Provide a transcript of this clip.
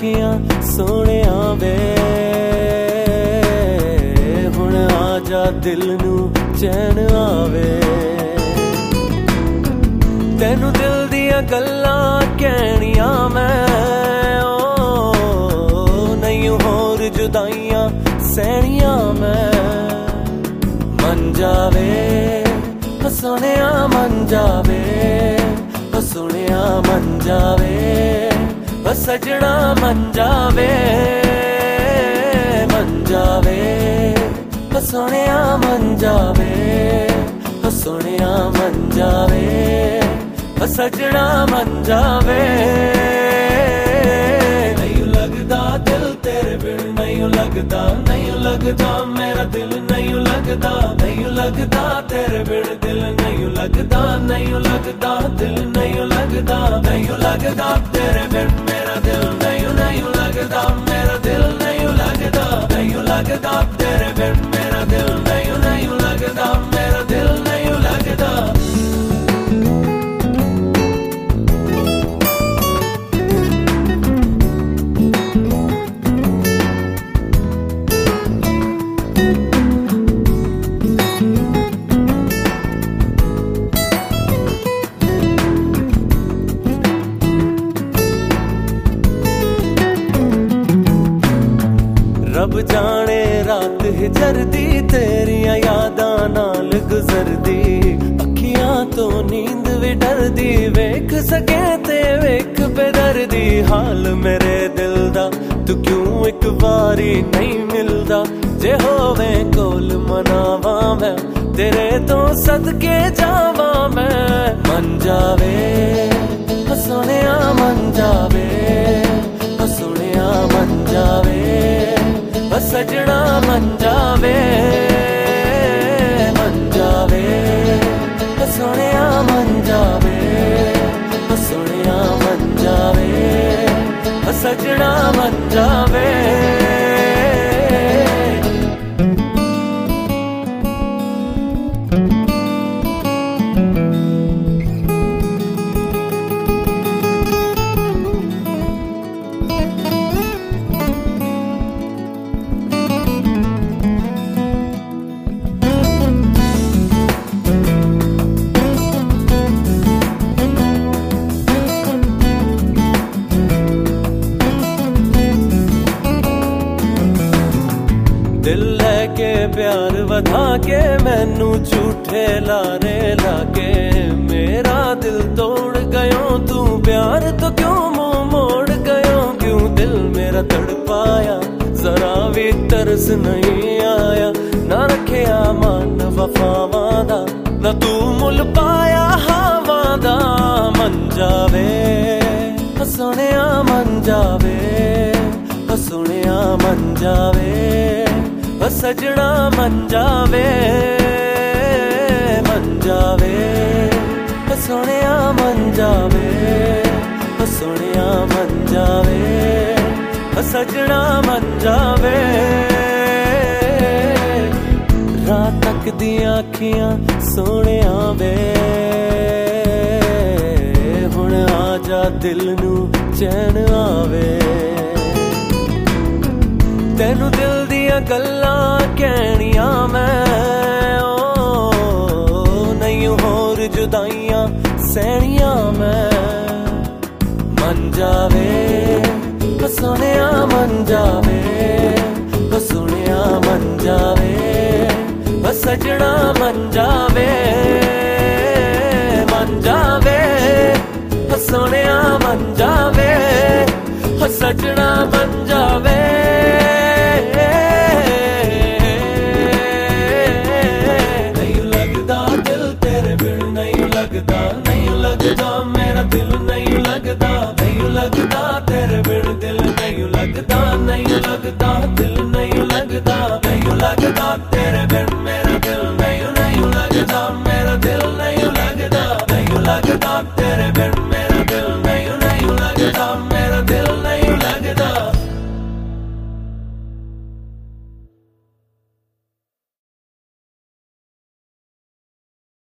आखियां सोने वे हुण आजा दिल नू चैन आवे। तेनू दिल दियां गल्लां कहनियां मैं नहीं होर जुदाइयां सहनियां मैं। मन जावे सोनिया मन जावे सोनिया मन जावे सजना मन जावे सोनिया मन जावे सोनिया मन जावे सजना मन जावे। नहीं लगदा दिल तेरे बिन नहीं लगदा मेरा दिल नहीं लगदा तेरे बिन दिल नहीं लगदा दिल नहीं लगदा तेरे बिन मेरा दिल नहीं लगदा मेरा दिल नहीं लगदा तेरे बिन मेरा दिल नहीं लगदा मेरा दिल नहीं लगदा। रब जाने रात हिजरदी तेरिया यादां नाल गुजरदी अखियां तो नींद भी डरदी वेख सके ते वेख बेदर्दी हाल मेरे दिल दा तू क्यों एक बारी नहीं मिलदा जे होवे कोल मनावा मैं तेरे तो सदके जावा मैं। मन जावे सोनिया मन जावे सोनिया मन जावे सजना मन जावे सोनिया मन जावे सोनिया मन जावे सजना मन जावे। दिल लेके प्यार वधा के मैनू झूठे लारे लाके मेरा दिल तोड़ गयो तू प्यार तो क्यों मुंह मोड़ गयो क्यों दिल मेरा तड़पाया जरा भी तरस नहीं आया ना रखिया मान वफावां दा ना तू मुल पाया हवा दा। मन जावे सोनिया मन जावे सोनिया मन जावे सजना मन जावे सोनिया मन जावे सोनिया मन जावे सजना मन जावे। रात तक दियां अखियां सोने वे हुण आजा दिल नू चैन आवे। तेनू दिल दियां गल्लां कहनियां मैं नहीं होर जुदाइयां सहनियां मैं। मन जावे सोनिया मन जावे सोनिया मन जावे सजना मन जावे सोनिया मन जावे सजना मन जावे। मेरा दिल नहीं लगदा तेरे बिन दिल नहीं लगदा दिल नहीं लगदा तेरे बिन मेरा दिल नहीं लगदा मेरा दिल नहीं लगदा तेरे